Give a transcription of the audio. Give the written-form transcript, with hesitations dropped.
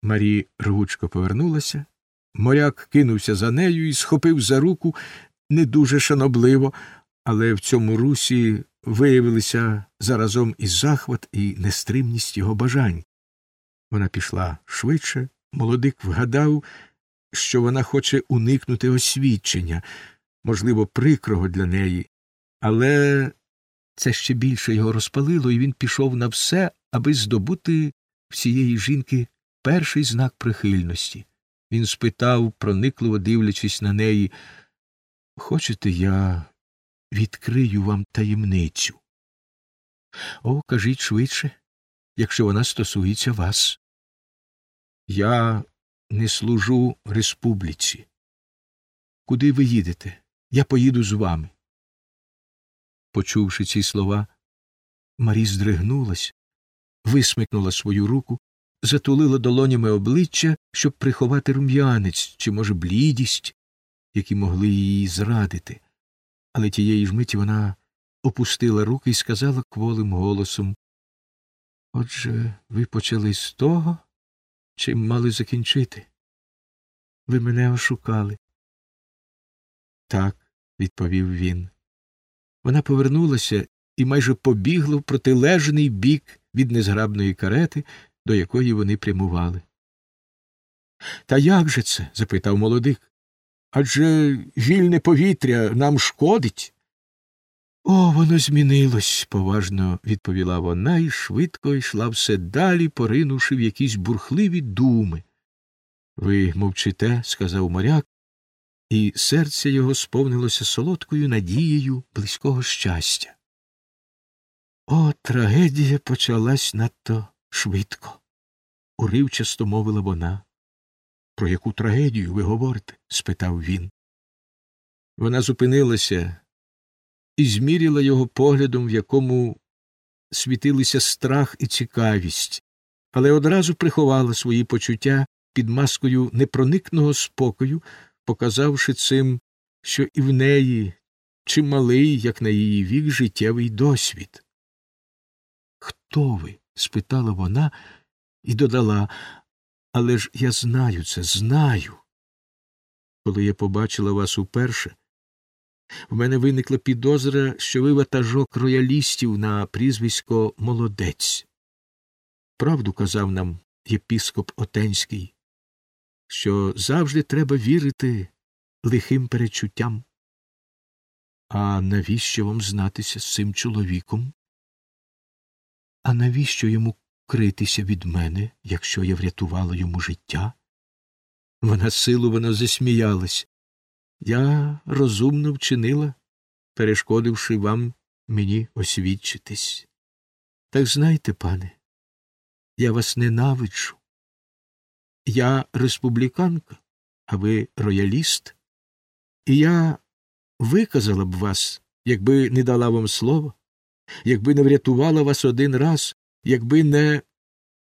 Марі рвучко повернулася. Моряк кинувся за нею і схопив за руку не дуже шанобливо, але в цьому русі виявилися заразом і захват, і нестримність його бажань. Вона пішла швидше, молодик вгадав, що вона хоче уникнути освідчення, можливо, прикрого для неї, але це ще більше його розпалило, і він пішов на все, аби здобути в цієї жінки перший знак прихильності. Він спитав, проникливо дивлячись на неї: «Хочете, я відкрию вам таємницю?» «О, кажіть швидше, якщо вона стосується вас». «Я не служу республіці. Куди ви їдете? Я поїду з вами». Почувши ці слова, Марі здригнулась, висмикнула свою руку, затулила долонями обличчя, щоб приховати рум'янець чи, може, блідість, які могли її зрадити. Але тієї ж миті вона опустила руки і сказала кволим голосом: «Отже, ви почали з того, чим мали закінчити. Ви мене ошукали». «Так», – відповів він. Вона повернулася і майже побігла в протилежний бік від незграбної карети, до якої вони прямували. «Та як же це?» – запитав молодик. «Адже вільне повітря нам шкодить». «О, воно змінилось», – поважно відповіла вона і швидко йшла все далі, поринувши в якісь бурхливі думи. «Ви мовчите», – сказав моряк, і серце його сповнилося солодкою надією близького щастя. «О, трагедія почалась надто швидко», – уривчасто мовила вона. «Про яку трагедію ви говорите?» – спитав він. Вона зупинилася і зміряла його поглядом, в якому світилися страх і цікавість, але одразу приховала свої почуття під маскою непроникного спокою, показавши цим, що і в неї чималий, як на її вік, життєвий досвід. «Хто ви?» – спитала вона і додала: «Але ж я знаю це, знаю. Коли я побачила вас уперше, в мене виникла підозра, що ви ватажок роялістів на прізвисько Молодець. Правду казав нам єпископ Отенський, що завжди треба вірити лихим перечуттям. А навіщо вам знатися з цим чоловіком? А навіщо йому критися від мене, якщо я врятувала йому життя?» Вона силовано засміялась. «Я розумно вчинила, перешкодивши вам мені освідчитись. Так знайте, пане, я вас ненавиджу. Я республіканка, а ви рояліст, і я виказала б вас, якби не дала вам слова, якби не врятувала вас один раз, якби не